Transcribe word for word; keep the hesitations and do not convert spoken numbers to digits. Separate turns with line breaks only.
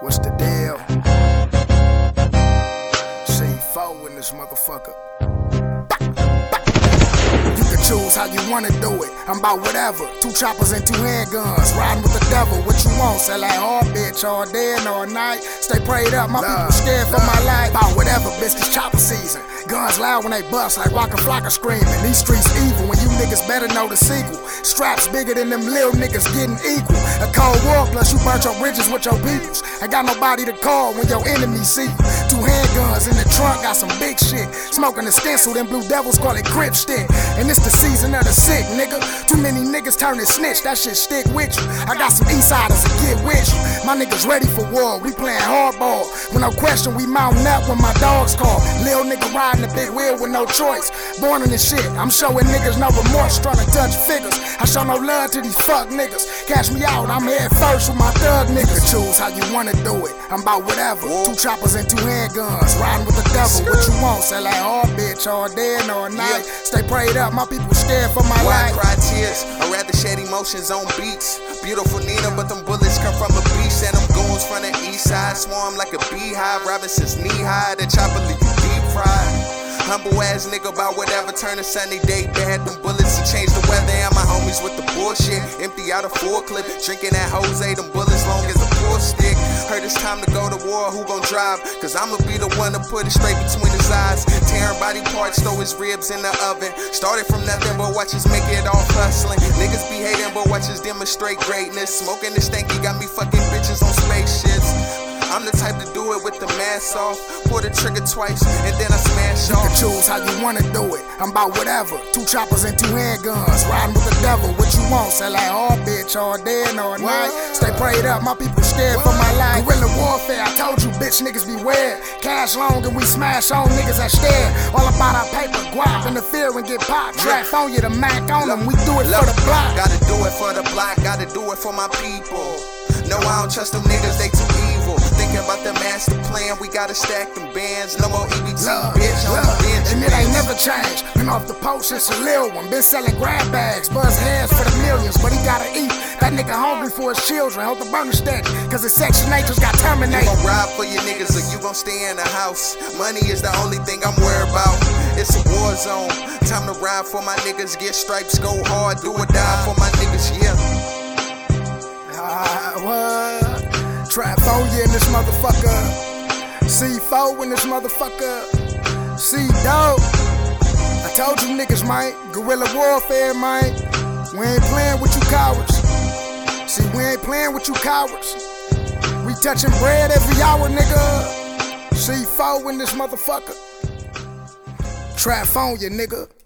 what's the deal? C four in this motherfucker. You can choose how you wanna do it. I'm about whatever. Two choppers and two handguns. Riding with the devil. What you want? Sell that hard bitch all day and all night. Stay prayed up. My people scared for my life. About whatever, bitch. It's chopper season. Guns loud when they bust like Waka Flocka screaming. These streets evil when you niggas better know the sequel. Straps bigger than them little niggas getting equal. A cold war plus you burnt your bridges with your peoples. Ain't got nobody to call when your enemies see you. Two handguns in the trunk, got some big shit. Smoking a stencil, them blue devils call it grip stick. And it's the season of the sick, nigga. Too many niggas turning snitch, that shit stick with you. I got some insiders to get with you. My niggas ready for war, we playing hardball. With no question, we mounting up when my dogs call. Lil nigga riding the big wheel with no choice. Born in this shit, I'm showing niggas no remorse, trying to touch figures. I show no love to these fuck niggas. Cash me out, I'm head first with my thug niggas. Choose how you wanna do it, I'm about whatever. Two choppers and two handguns, riding with the devil. What you want? Sell that hard bitch all day and all night. Stay prayed up, my people scared for my life.
I cry tears, I rather shed emotions on beats. Beautiful Nina, but them bullets come from a beast. And them goons from the east side swarm like a beehive. Robinson's knee high, the chopper leave you deep fried. Humble ass nigga about whatever, turn a sunny day bad. Them bullets to change the weather, and my homies with the bullshit. Empty out a full clip, drinking that Jose, them bullets long as a pool stick. Heard it's time to go to war, who gon' drive? Cause I'ma be the one to put it straight between his eyes. Tearing body parts, throw his ribs in the oven. Started from nothing, but watch us make it all hustling. Niggas be hating, but watch us demonstrate greatness. Smoking this stanky, got me fucking bitches on spaceships. I'm the type to do it with the mask off. Pull the trigger twice, and then I smash off.
You can choose how you wanna do it, I'm about whatever. Two choppers and two handguns, riding with the devil. What you want? Sell that hard bitch all day and all night. Stay prayed up, my people scared for my life. Guerrilla warfare, I told you bitch niggas beware. Cash long and we smash on niggas that stare. All about our paper, guap, interfere and get popped. Trap on you, the Mac on them, we do it for the block.
Gotta do it for the block, gotta do it for my people. No, I don't trust them niggas, they too evil. Thinking about the master plan, we gotta stack them bands. No more E B T,
love,
bitch, on the bench.
And it ain't never changed. Been off the post since a little one. Been selling grab bags, buzz heads for the millions. But he gotta eat. That nigga hungry for his children. Hold the burner steady, cause his section eight just got terminated.
You gon' ride for your niggas or you gon' stay in the house. Money is the only thing I'm worried about. It's a war zone. Time to ride for my niggas. Get stripes, go hard, do or die for my niggas, yeah.
Uh, what? Trap on you in this motherfucker. C four in this motherfucker. C dope. I told you niggas, man. Guerrilla warfare, man. We ain't playing with you cowards. See, we ain't playing with you cowards. We touching bread every hour, nigga. C four in this motherfucker. Trap on you, nigga.